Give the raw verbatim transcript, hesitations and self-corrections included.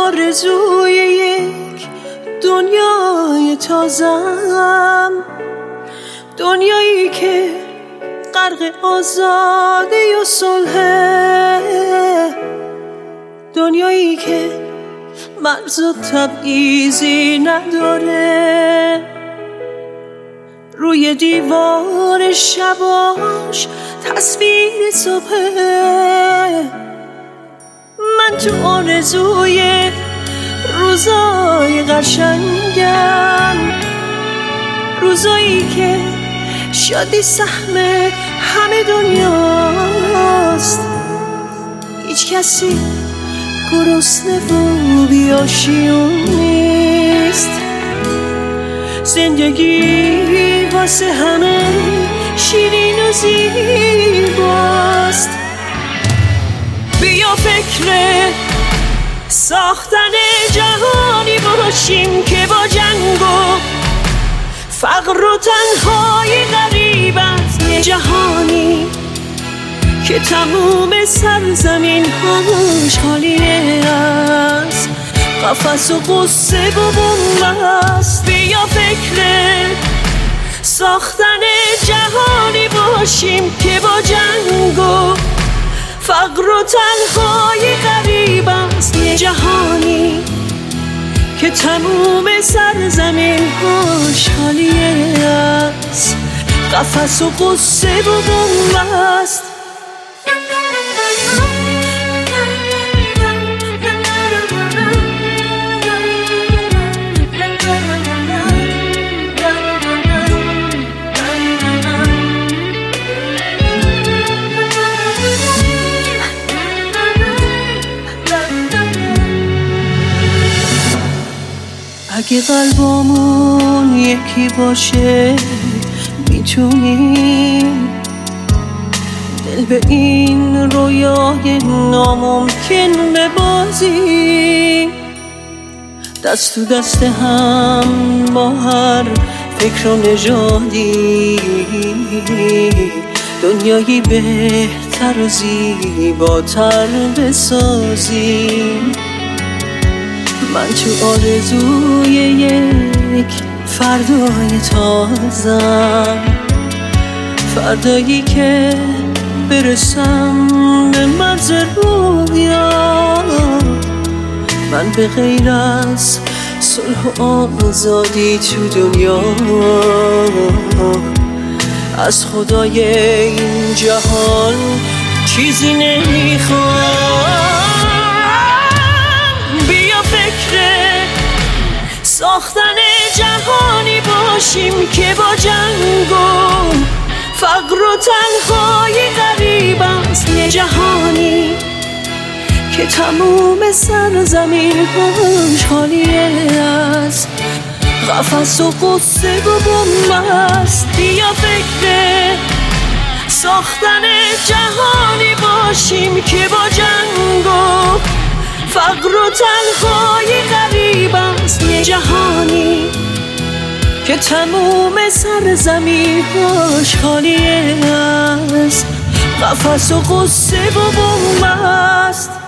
آرزوی یک دنیای تازم، دنیایی که غرق آزادی و صلحه، دنیایی که مرز و تبعیضی نداره، روی دیوار شباش تصویر صبحه. من تو آرزوی روزای قشنگم، روزایی که شادی سهم همه دنیاست، هیچ کسی گرسنه و بی‌آشیون نیست، زندگی واسه همه شیرین و زیباست. بیا فکر ساختن جهانی باشیم که با جنگ و فقر و تنهایی غریب از جهانی که تموم سرزمین هاش خالیه از قفس و قصه و بنبست. بیا فکر ساختن جهانی باشیم که با جنگ و فقر و تنهایی غریب است، یه جهانی که تموم سرزمین هاش خالیه از قفس و قصه و بنبست. اگه قلبمون یکی باشه میتونیم دل به این رویای ناممکن ببازیم، دست تو دست هم با هر فکر و نژادی دنیایی بهتر و زیباتر بسازیم. من تو آرزوی یک فردای تازم، فردایی که برسم به مرز رویا، من به غیر از صلح و آزادی تو دنیا از خدای این جهان چیزی نمیخوام. ساختن جهانی باشیم که با جنگ و فقر و تنهایی غریب است، یه جهانی که تموم سرزمین هاش خالیه از قفس و قصه و بنبست. بیا فکر ساختن جهانی باشیم که با جنگ و فقر و تنهایی غریب است، یه جهانی که تموم سرزمین هاش خالیه از قفس و قصه و بنبست.